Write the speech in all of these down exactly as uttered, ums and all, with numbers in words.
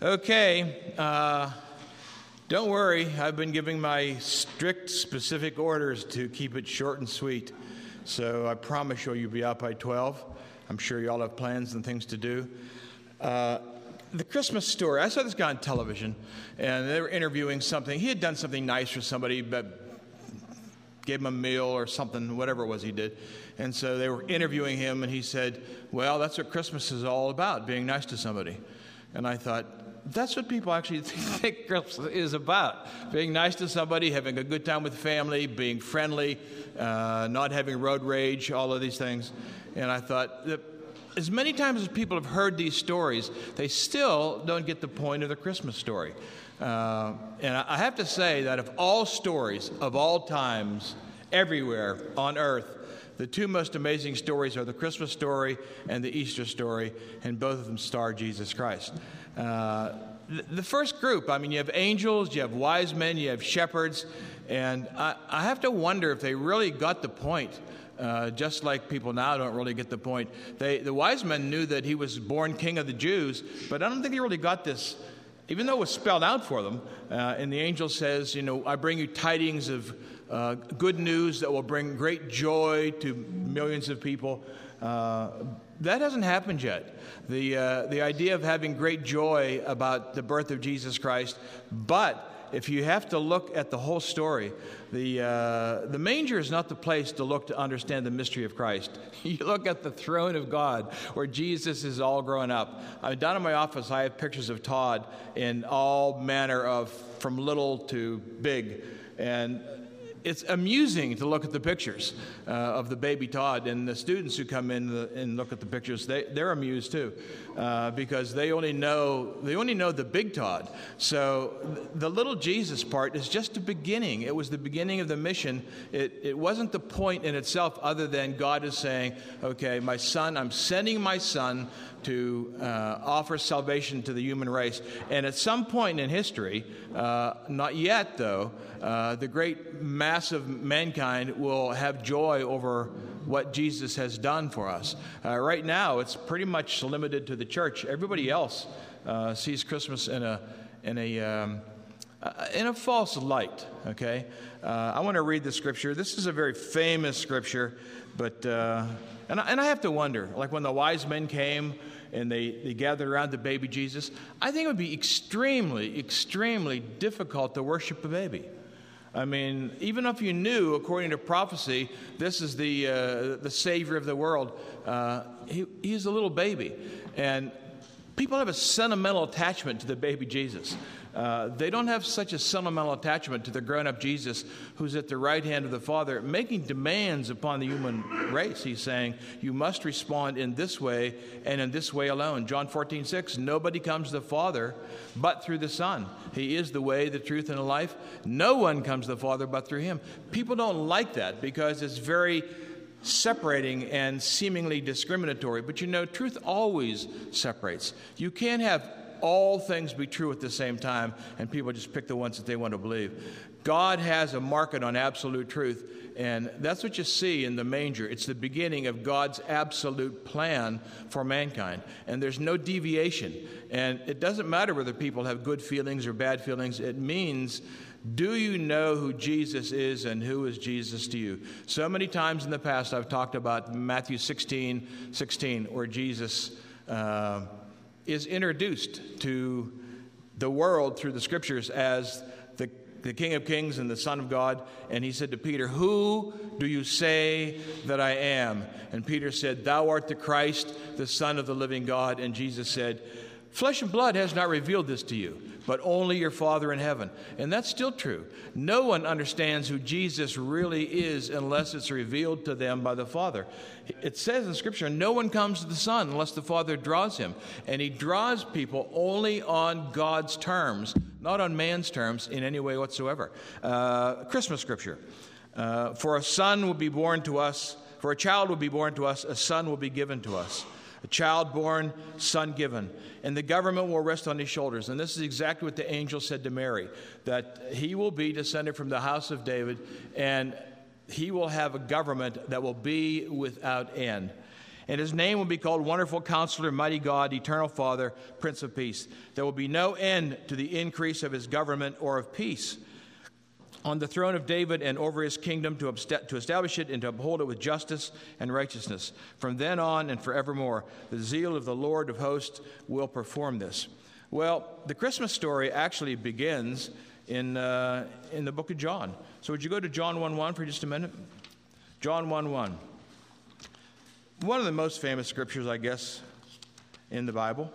Okay, uh, don't worry. I've been giving my strict, specific orders to keep it short and sweet. So I promise you, you'll be out by twelve. I'm sure you all have plans and things to do. Uh, the Christmas story, I saw this guy on television, and they were interviewing something. He had done something nice for somebody, but gave him a meal or something, whatever it was he did. And so they were interviewing him, and he said, well, that's what Christmas is all about, being nice to somebody. And I thought, that's what people actually think Christmas is about. Being nice to somebody, having a good time with family, being friendly, uh, not having road rage, all of these things. And I thought that as many times as people have heard these stories, they still don't get the point of the Christmas story. Uh, and I have to say that of all stories, of all times, everywhere on earth, the two most amazing stories are the Christmas story and the Easter story, and both of them star Jesus Christ. Uh, the, the first group, I mean, you have angels, you have wise men, you have shepherds, and I, I have to wonder if they really got the point, uh, just like people now don't really get the point. They, the wise men knew that he was born king of the Jews, but I don't think they really got this, even though it was spelled out for them. Uh, and the angel says, you know, I bring you tidings of Uh, good news that will bring great joy to millions of people. Uh, that hasn't happened yet. The uh, the idea of having great joy about the birth of Jesus Christ. But if you have to look at the whole story, the uh, the manger is not the place to look to understand the mystery of Christ. You look at the throne of God where Jesus is all grown up. I mean, down in my office, I have pictures of Todd in all manner of, from little to big, and it's amusing to look at the pictures uh, of the baby Todd, and the students who come in the, and look at the pictures, they, they're amused too, uh, because they only know they only know the big Todd. So th- the little Jesus part is just the beginning. It was the beginning of the mission. It, it wasn't the point in itself, other than God is saying, okay, my son, I'm sending my son to uh, offer salvation to the human race. And at some point in history, uh, not yet though, uh, the great mass of mankind will have joy over what Jesus has done for us. Uh, right now, it's pretty much limited to the church. Everybody else uh, sees Christmas in a in a um, uh, in a false light. Okay, uh, I want to read the scripture. This is a very famous scripture, but uh, and I, and I have to wonder, like when the wise men came and they, they gathered around the baby Jesus, I think it would be extremely, extremely difficult to worship a baby. I mean, even if you knew, according to prophecy, this is the uh, the Savior of the world, uh, he, he's a little baby. And people have a sentimental attachment to the baby Jesus. Uh, they don't have such a sentimental attachment to the grown-up Jesus who's at the right hand of the Father, making demands upon the human race. He's saying, you must respond in this way and in this way alone. John fourteen six, nobody comes to the Father but through the Son. He is the way, the truth, and the life. No one comes to the Father but through him. People don't like that because it's very separating and seemingly discriminatory. But you know, truth always separates. You can't have all things be true at the same time, and people just pick the ones that they want to believe. God has a market on absolute truth, and that's what you see in the manger. It's the beginning of God's absolute plan for mankind, and there's no deviation. And it doesn't matter whether people have good feelings or bad feelings. It means, do you know who Jesus is and who is Jesus to you? So many times in the past I've talked about Matthew sixteen sixteen, where Jesus uh, is introduced to the world through the scriptures as the, the King of Kings and the Son of God. And he said to Peter, who do you say that I am? And Peter said, thou art the Christ, the Son of the living God. And Jesus said, flesh and blood has not revealed this to you, but only your Father in heaven. And that's still true. No one understands who Jesus really is unless it's revealed to them by the Father. It says in Scripture, no one comes to the Son unless the Father draws him. And he draws people only on God's terms, not on man's terms in any way whatsoever. Uh, Christmas Scripture. Uh, for a son will be born to us, for a child will be born to us, a son will be given to us. A child born, son given, and the government will rest on his shoulders. And this is exactly what the angel said to Mary, that he will be descended from the house of David, and he will have a government that will be without end. And his name will be called Wonderful Counselor, Mighty God, Eternal Father, Prince of Peace. There will be no end to the increase of his government or of peace on the throne of David and over his kingdom, to, abst- to establish it and to uphold it with justice and righteousness. From then on and forevermore, the zeal of the Lord of hosts will perform this. Well, the Christmas story actually begins in, uh, in the book of John. So would you go to John one one for just a minute? John one one. One of the most famous scriptures, I guess, in the Bible.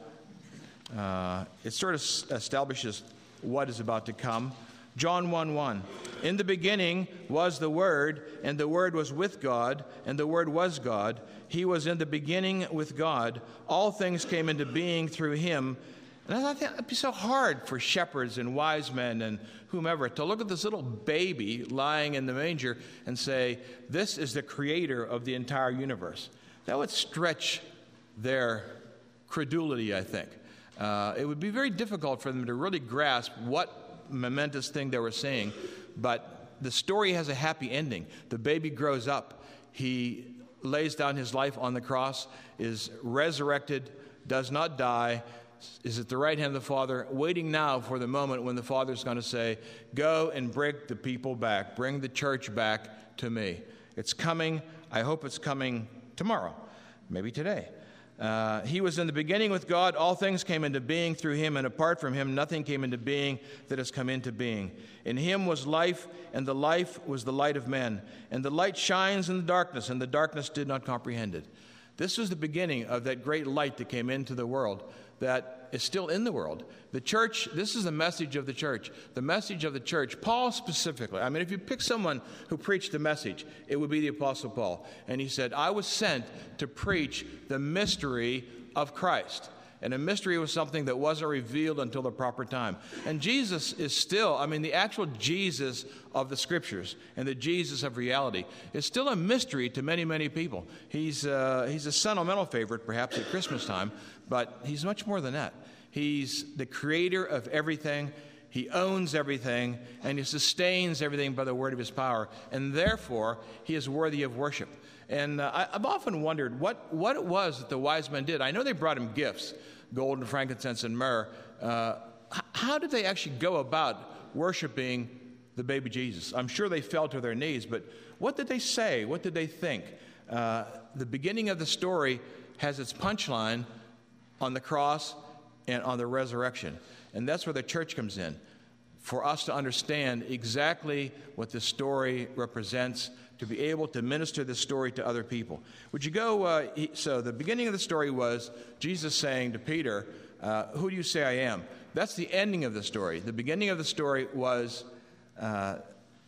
Uh, it sort of establishes what is about to come. John one one. In the beginning was the Word, and the Word was with God, and the Word was God. He was in the beginning with God. All things came into being through him. And I thought it'd be so hard for shepherds and wise men and whomever to look at this little baby lying in the manger and say, this is the creator of the entire universe. That would stretch their credulity, I think. Uh, it would be very difficult for them to really grasp what momentous thing they were seeing. But the story has a happy ending. The baby grows up. He lays down his life on the cross, is resurrected, does not die, is at the right hand of the Father, waiting now for the moment when the Father's going to say, go and bring the people back, bring the church back to me. It's coming. I hope it's coming tomorrow, maybe today. Uh, he was in the beginning with God. All things came into being through him, and apart from him, nothing came into being that has come into being. In him was life, and the life was the light of men. And the light shines in the darkness, and the darkness did not comprehend it. This was the beginning of that great light that came into the world, that is still in the world. The church, this is the message of the church. The message of the church, Paul specifically. I mean, if you pick someone who preached the message, it would be the Apostle Paul. And he said, I was sent to preach the mystery of Christ. And a mystery was something that wasn't revealed until the proper time. And Jesus is still, I mean, the actual Jesus of the Scriptures and the Jesus of reality is still a mystery to many, many people. He's, uh, he's a sentimental favorite, perhaps, at Christmas time, but he's much more than that. He's the creator of everything. He owns everything, and he sustains everything by the word of his power. And therefore, he is worthy of worship. And uh, I, I've often wondered what, what it was that the wise men did. I know they brought him gifts, gold and frankincense and myrrh. Uh, h- how did they actually go about worshiping the baby Jesus? I'm sure they fell to their knees, but what did they say? What did they think? Uh, the beginning of the story has its punchline on the cross and on the resurrection. And that's where the church comes in, for us to understand exactly what the story represents, to be able to minister this story to other people. Would you go, uh, he, so the beginning of the story was Jesus saying to Peter, uh, who do you say I am? That's the ending of the story. The beginning of the story was uh,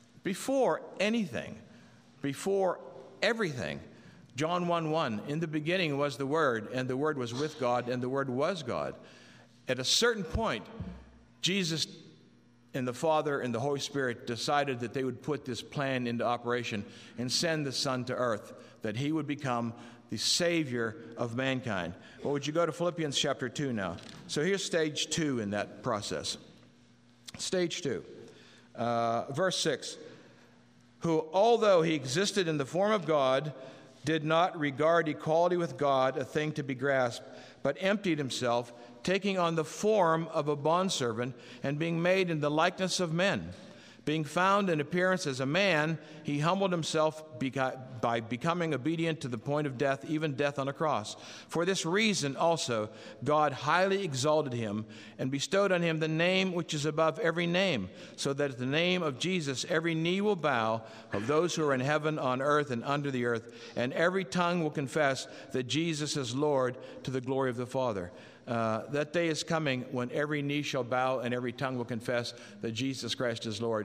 before anything, before everything. John one one, in the beginning was the Word, and the Word was with God, and the Word was God. At a certain point, Jesus and the Father and the Holy Spirit decided that they would put this plan into operation and send the Son to earth, that he would become the Savior of mankind. Well, would you go to Philippians chapter two now? So here's stage two in that process. Stage two, uh, verse six. Who, although he existed in the form of God, did not regard equality with God a thing to be grasped, but emptied himself, taking on the form of a bondservant and being made in the likeness of men. Being found in appearance as a man, he humbled himself by becoming obedient to the point of death, even death on a cross. For this reason also God highly exalted him and bestowed on him the name which is above every name, so that at the name of Jesus every knee will bow, of those who are in heaven, on earth, and under the earth, and every tongue will confess that Jesus is Lord, to the glory of the Father. Uh, that day is coming when every knee shall bow and every tongue will confess that Jesus Christ is Lord,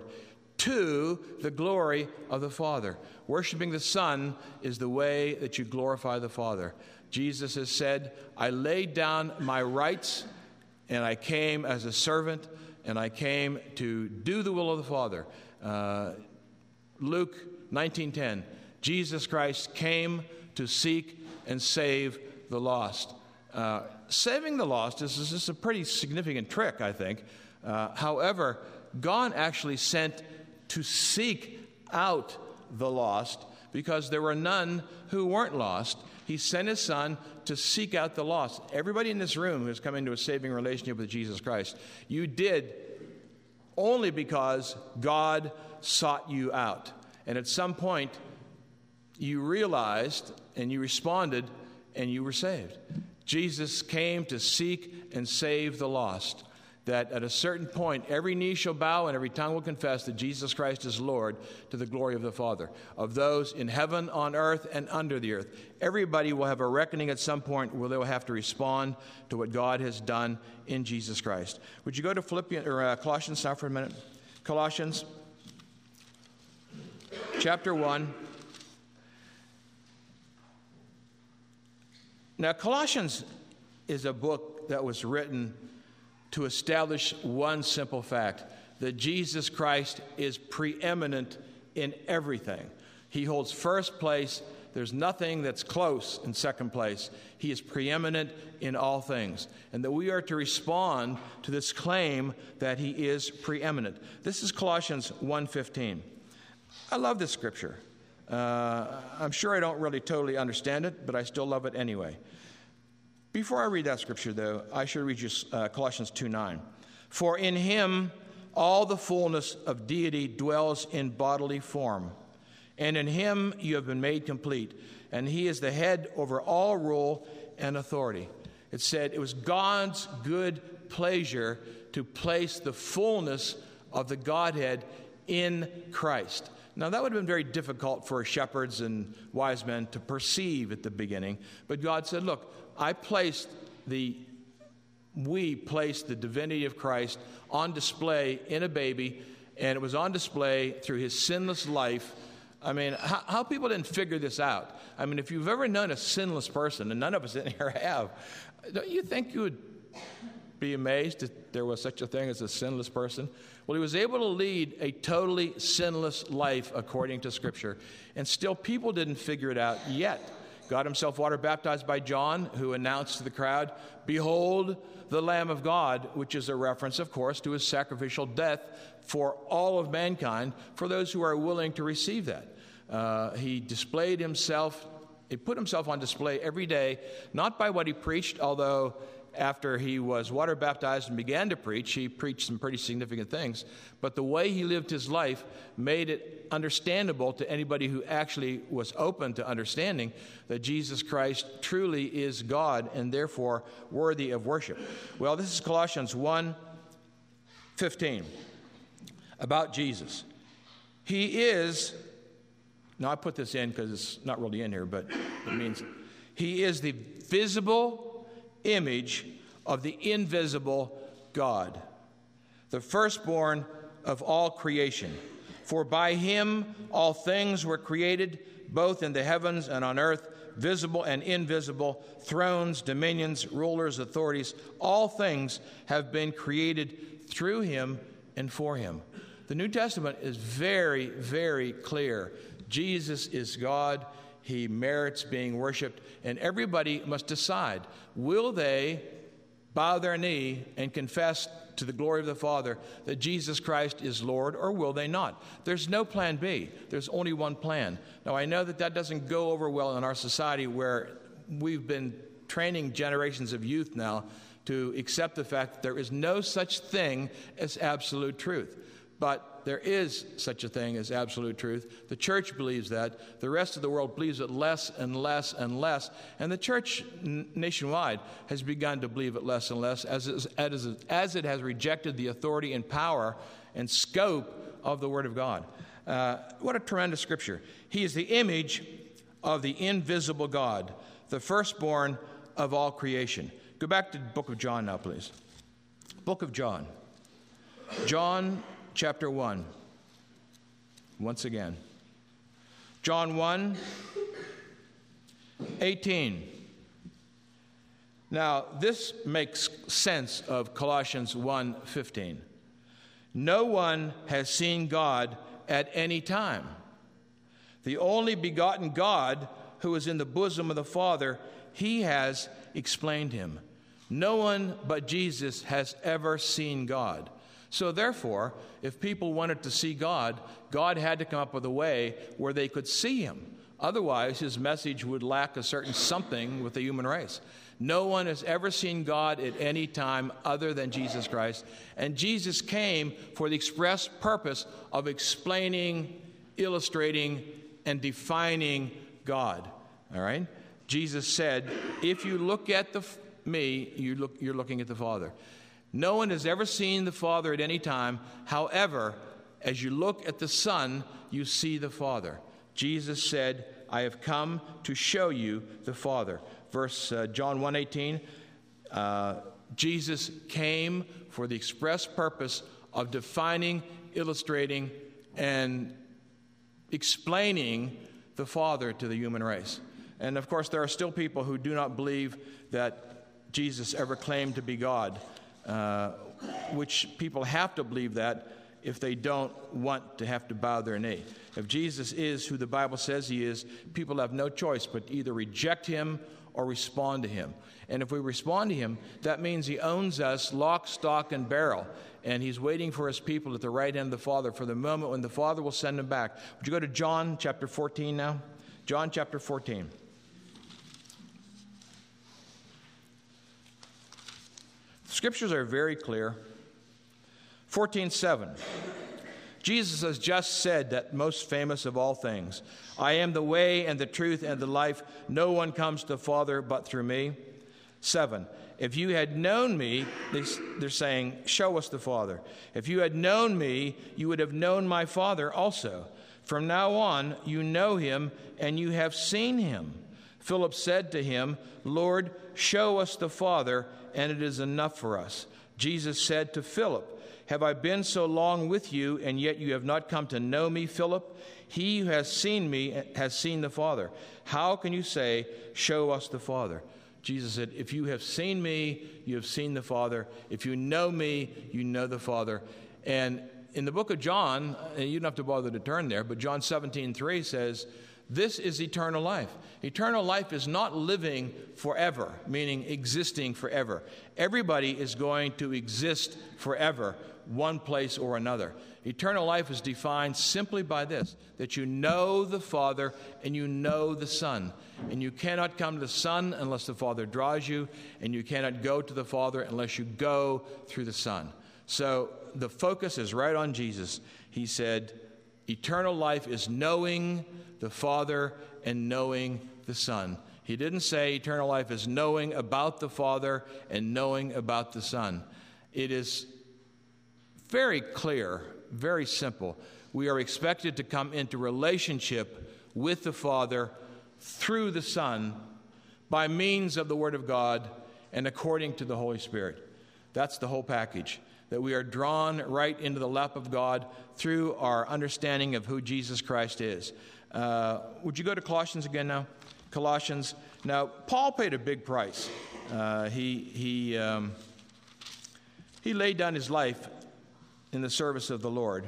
to the glory of the Father. Worshiping the Son is the way that you glorify the Father. Jesus has said, I laid down my rights and I came as a servant and I came to do the will of the Father. Uh, Luke nineteen ten, Jesus Christ came to seek and save the lost. Uh, saving the lost is, is, is a pretty significant trick, I think. Uh, however, God actually sent to seek out the lost, because there were none who weren't lost, He sent his Son to seek out the lost. Everybody in this room who has come into a saving relationship with Jesus Christ, you did only because God sought you out. And at some point, you realized and you responded and you were saved. Jesus came to seek and save the lost. That at a certain point, every knee shall bow and every tongue will confess that Jesus Christ is Lord, to the glory of the Father. Of those in heaven, on earth, and under the earth, everybody will have a reckoning at some point where they will have to respond to what God has done in Jesus Christ. Would you go to Philippians or uh, Colossians now for a minute? Colossians chapter one. Now, Colossians is a book that was written to establish one simple fact, that Jesus Christ is preeminent in everything. He holds first place. There's nothing that's close in second place. He is preeminent in all things. And that we are to respond to this claim that he is preeminent. This is Colossians one fifteen. I love this scripture. Uh, I'm sure I don't really totally understand it, but I still love it anyway. Before I read that scripture, though, I should read you uh, Colossians two nine. For in him all the fullness of deity dwells in bodily form, and in him you have been made complete, and he is the head over all rule and authority. It said it was God's good pleasure to place the fullness of the Godhead in Christ. Now, that would have been very difficult for shepherds and wise men to perceive at the beginning, but God said, look, I placed the, we placed the divinity of Christ on display in a baby, and it was on display through his sinless life. I mean, how, how people didn't figure this out? I mean, if you've ever known a sinless person, and none of us in here have, don't you think you would be amazed that there was such a thing as a sinless person? Well, he was able to lead a totally sinless life according to Scripture, and still people didn't figure it out yet. God himself water baptized by John, who announced to the crowd, "Behold the Lamb of God," which is a reference, of course, to his sacrificial death for all of mankind, for those who are willing to receive that. Uh, he displayed himself, he put himself on display every day, not by what he preached, although after he was water baptized and began to preach, he preached some pretty significant things. But the way he lived his life made it understandable to anybody who actually was open to understanding that Jesus Christ truly is God and therefore worthy of worship. Well, this is Colossians one fifteen about Jesus. He is, now I put this in because it's not really in here, but it means he is the visible image of the invisible God, the firstborn of all creation. For by him all things were created, both in the heavens and on earth, visible and invisible, thrones, dominions, rulers, authorities. All things have been created through him and for him. The New Testament is very, very clear. Jesus is God. He merits being worshiped, and everybody must decide, will they bow their knee and confess to the glory of the Father that Jesus Christ is Lord, or will they not? There's no plan B. There's only one plan. Now, I know that that doesn't go over well in our society, where we've been training generations of youth now to accept the fact that there is no such thing as absolute truth. But there is such a thing as absolute truth. The church believes that. The rest of the world believes it less and less and less. And the church n- nationwide has begun to believe it less and less as, it, as, it, as it has rejected the authority and power and scope of the Word of God. Uh, what a tremendous scripture. He is the image of the invisible God, the firstborn of all creation. Go back to the book of John now, please. Book of John. John chapter one. Once again. John one, eighteen. Now, this makes sense of Colossians one fifteen. No one has seen God at any time. The only begotten God who is in the bosom of the Father, he has explained him. No one but Jesus has ever seen God. So therefore, if people wanted to see God, God had to come up with a way where they could see him. Otherwise, his message would lack a certain something with the human race. No one has ever seen God at any time other than Jesus Christ. And Jesus came for the express purpose of explaining, illustrating, and defining God. All right? Jesus said, if you look at the, me, you look, you're looking at the Father. No one has ever seen the Father at any time. However, as you look at the Son, you see the Father. Jesus said, I have come to show you the Father. Verse uh, John one eighteen, uh, Jesus came for the express purpose of defining, illustrating, and explaining the Father to the human race. And of course, there are still people who do not believe that Jesus ever claimed to be God, uh, which people have to believe that if they don't want to have to bow their knee. If Jesus is who the Bible says he is, people have no choice but to either reject him or respond to him. And if we respond to him, that means he owns us lock, stock, and barrel. And he's waiting for his people at the right hand of the Father for the moment when the Father will send him back. Would you go to John chapter fourteen now? John chapter fourteen. The scriptures are very clear. fourteen seven. Jesus has just said that most famous of all things. I am the way and the truth and the life. No one comes to the Father but through me. seven. If you had known me, they're saying, show us the Father. If you had known me, you would have known my Father also. From now on, you know him and you have seen him. Philip said to him, Lord, show us the Father, and it is enough for us. Jesus said to Philip, have I been so long with you, and yet you have not come to know me, Philip? He who has seen me has seen the Father. How can you say, show us the Father? Jesus said, if you have seen me, you have seen the Father. If you know me, you know the Father. And in the book of John, and you don't have to bother to turn there, but John seventeen three says, this is eternal life. Eternal life is not living forever, meaning existing forever. Everybody is going to exist forever, one place or another. Eternal life is defined simply by this, that you know the Father and you know the Son. And you cannot come to the Son unless the Father draws you, and you cannot go to the Father unless you go through the Son. So the focus is right on Jesus. He said, eternal life is knowing the Father and knowing the Son. He didn't say eternal life is knowing about the Father and knowing about the Son. It is very clear, very simple. We are expected to come into relationship with the Father through the Son by means of the Word of God and according to the Holy Spirit. That's the whole package, that we are drawn right into the lap of God through our understanding of who Jesus Christ is. Uh, would you go to Colossians again now? Colossians. Now, Paul paid a big price. Uh, he he um, he laid down his life in the service of the Lord.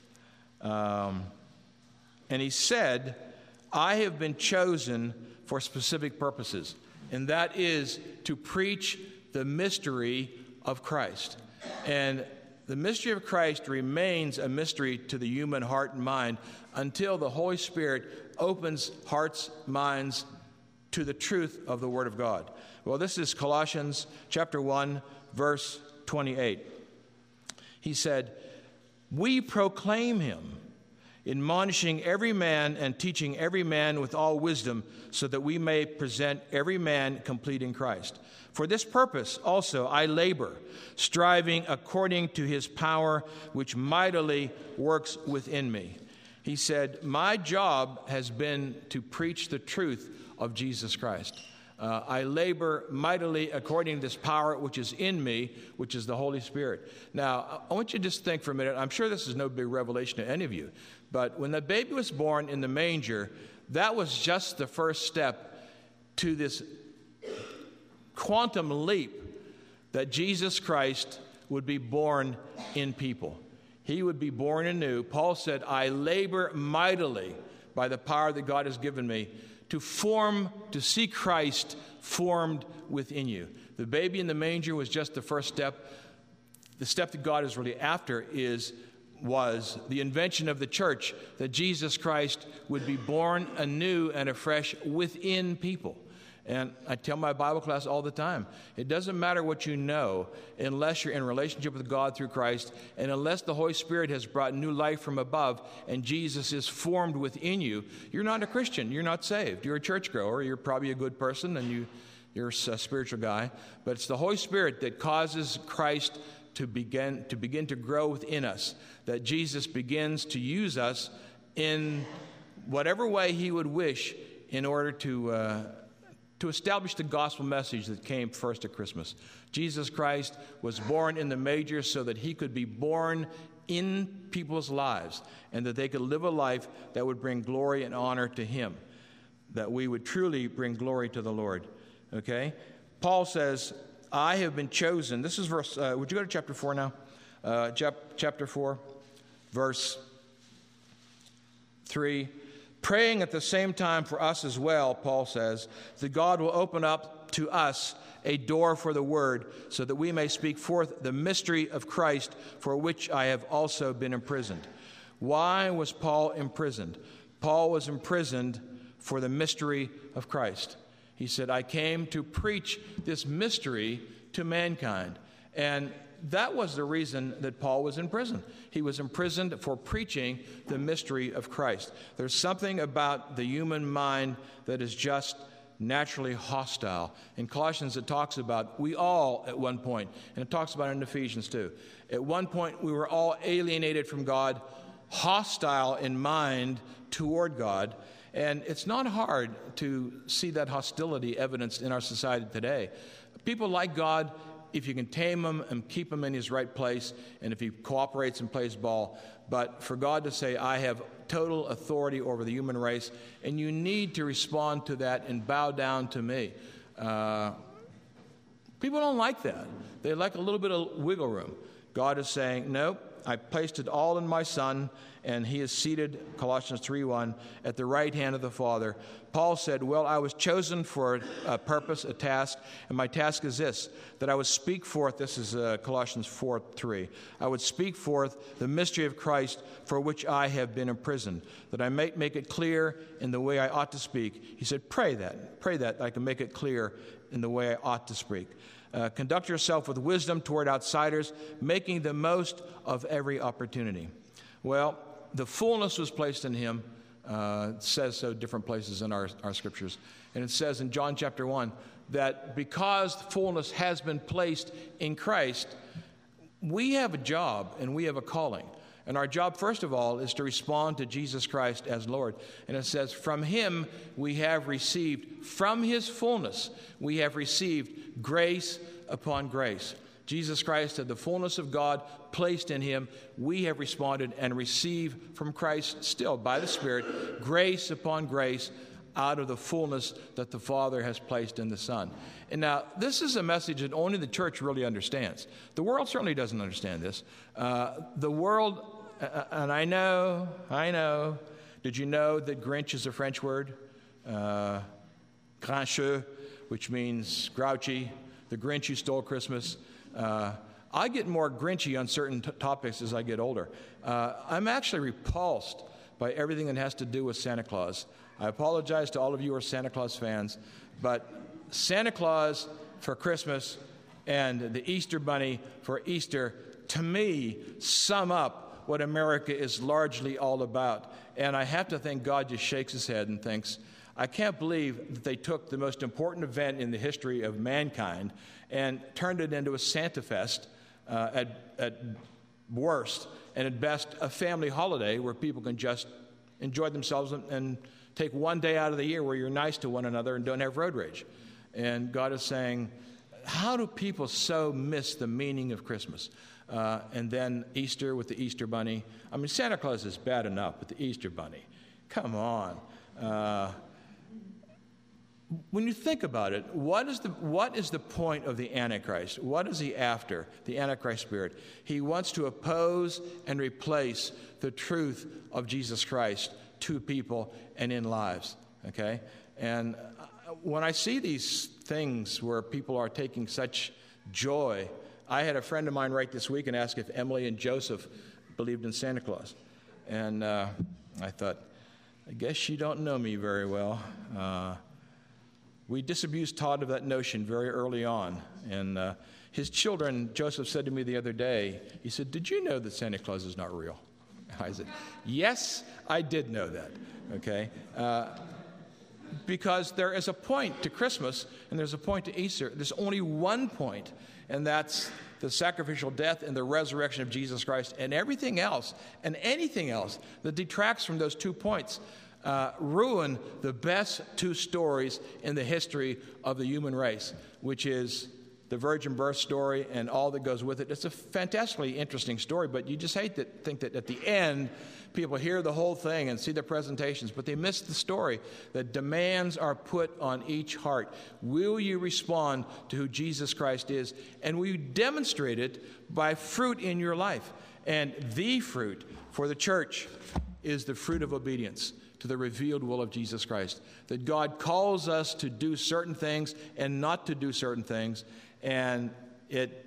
Um, and he said, I have been chosen for specific purposes, and that is to preach the mystery of Christ. And the mystery of Christ remains a mystery to the human heart and mind until the Holy Spirit opens hearts, minds to the truth of the Word of God. Well, this is Colossians chapter one, verse twenty-eight. He said, we proclaim him, admonishing every man and teaching every man with all wisdom, so that we may present every man complete in Christ. For this purpose also I labor, striving according to his power, which mightily works within me. He said, my job has been to preach the truth of Jesus Christ. Uh, I labor mightily according to this power which is in me, which is the Holy Spirit. Now, I want you to just think for a minute. I'm sure this is no big revelation to any of you, but when the baby was born in the manger, that was just the first step to this quantum leap that Jesus Christ would be born in people. He would be born anew. Paul said, I labor mightily by the power that God has given me to form, to see Christ formed within you. The baby in the manger was just the first step. The step that God is really after is was the invention of the church, that Jesus Christ would be born anew and afresh within people. And I tell my Bible class all the time, it doesn't matter what you know unless you're in relationship with God through Christ, and unless the Holy Spirit has brought new life from above and Jesus is formed within you, you're not a Christian. You're not saved. You're a churchgoer. You're probably a good person, and you, you're a spiritual guy. But it's the Holy Spirit that causes Christ to begin to begin to grow within us, that Jesus begins to use us in whatever way he would wish in order to uh, to establish the gospel message that came first at Christmas. Jesus Christ was born in the manger so that he could be born in people's lives and that they could live a life that would bring glory and honor to him, that we would truly bring glory to the Lord. Okay? Paul says, I have been chosen. This is verse, uh, would you go to chapter four now? Uh, chap- chapter four, verse three. Praying at the same time for us as well, Paul says, that God will open up to us a door for the word so that we may speak forth the mystery of Christ, for which I have also been imprisoned. Why was Paul imprisoned? Paul was imprisoned for the mystery of Christ. He said, I came to preach this mystery to mankind. And that was the reason that Paul was in prison. He was imprisoned for preaching the mystery of Christ. There's something about the human mind that is just naturally hostile. In Colossians, it talks about we all at one point, and it talks about it in Ephesians too. At one point, we were all alienated from God, hostile in mind toward God. And it's not hard to see that hostility evidenced in our society today. People like God if you can tame him and keep him in his right place, and if he cooperates and plays ball. But for God to say, I have total authority over the human race, and you need to respond to that and bow down to me. Uh, people don't like that. They like a little bit of wiggle room. God is saying, nope, I placed it all in my Son, and he is seated, Colossians three one, at the right hand of the Father. Paul said, well, I was chosen for a purpose, a task, and my task is this, that I would speak forth, this is uh, Colossians four three, I would speak forth the mystery of Christ, for which I have been imprisoned, that I may make it clear in the way I ought to speak. He said, pray that, pray that I can make it clear in the way I ought to speak. Uh, conduct yourself with wisdom toward outsiders, making the most of every opportunity. Well, the fullness was placed in him. Uh, it says so different places in our, our scriptures. And it says in John chapter one that because fullness has been placed in Christ, we have a job and we have a calling. And our job, first of all, is to respond to Jesus Christ as Lord. And it says, from him we have received, from his fullness, we have received grace upon grace. Jesus Christ had the fullness of God placed in him. We have responded and received from Christ still, by the Spirit, grace upon grace out of the fullness that the Father has placed in the Son. And now, this is a message that only the church really understands. The world certainly doesn't understand this. Uh, the world, uh, and I know, I know, did you know that Grinch is a French word? Uh, grincheux, which means grouchy, the Grinch who stole Christmas. Uh, I get more grinchy on certain t- topics as I get older. Uh, I'm actually repulsed by everything that has to do with Santa Claus. I apologize to all of you who are Santa Claus fans, but Santa Claus for Christmas and the Easter Bunny for Easter, to me, sum up what America is largely all about. And I have to think God just shakes his head and thinks, I can't believe that they took the most important event in the history of mankind and turned it into a Santa Fest uh, at, at worst, and at best a family holiday where people can just enjoy themselves and, and take one day out of the year where you're nice to one another and don't have road rage. And God is saying, how do people so miss the meaning of Christmas? Uh, and then Easter with the Easter Bunny. I mean, Santa Claus is bad enough, but the Easter Bunny, come on. Uh, When you think about it, what is the what is the point of the Antichrist? What is he after, the Antichrist spirit? He wants to oppose and replace the truth of Jesus Christ to people and in lives, okay? And when I see these things where people are taking such joy, I had a friend of mine write this week and ask if Emily and Joseph believed in Santa Claus. And uh, I thought, I guess you don't know me very well. Uh, we disabused Todd of that notion very early on. And uh, his children, Joseph said to me the other day, he said, did you know that Santa Claus is not real? I said, yes, I did know that, okay? Uh, because there is a point to Christmas and there's a point to Easter. There's only one point, and that's the sacrificial death and the resurrection of Jesus Christ. And everything else and anything else that detracts from those two points uh, ruin the best two stories in the history of the human race, which is the virgin birth story and all that goes with it. It's a fantastically interesting story, but you just hate to think that at the end, people hear the whole thing and see the presentations, but they miss the story that demands are put on each heart. Will you respond to who Jesus Christ is? And will you demonstrate it by fruit in your life? And the fruit for the church is the fruit of obedience to the revealed will of Jesus Christ. That God calls us to do certain things and not to do certain things, and it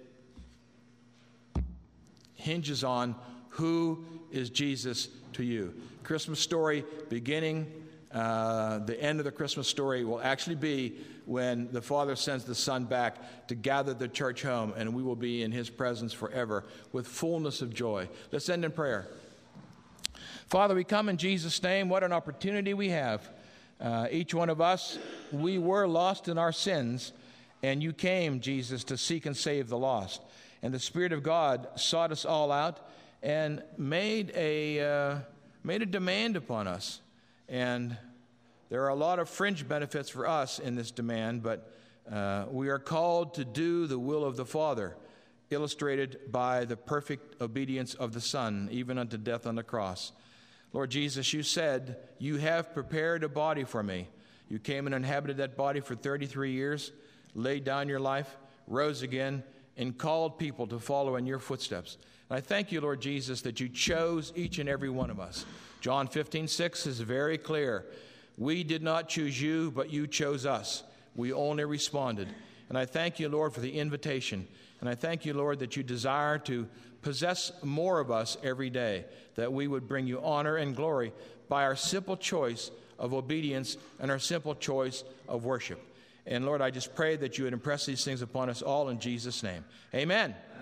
hinges on who is Jesus to you. Christmas story beginning, uh, the end of the Christmas story will actually be when the Father sends the Son back to gather the church home, and we will be in His presence forever with fullness of joy. Let's end in prayer. Father, we come in Jesus' name. What an opportunity we have. Uh, each one of us, we were lost in our sins, and you came, Jesus, to seek and save the lost. And the Spirit of God sought us all out and made a uh, made a demand upon us. And there are a lot of fringe benefits for us in this demand, but uh, we are called to do the will of the Father, illustrated by the perfect obedience of the Son, even unto death on the cross. Lord Jesus, you said, you have prepared a body for me. You came and inhabited that body for thirty-three years, laid down your life, rose again, and called people to follow in your footsteps. And I thank you, Lord Jesus, that you chose each and every one of us. John fifteen six is very clear. We did not choose you, but you chose us. We only responded. And I thank you, Lord, for the invitation. And I thank you, Lord, that you desire to possess more of us every day, that we would bring you honor and glory by our simple choice of obedience and our simple choice of worship. And Lord, I just pray that you would impress these things upon us all in Jesus' name. Amen.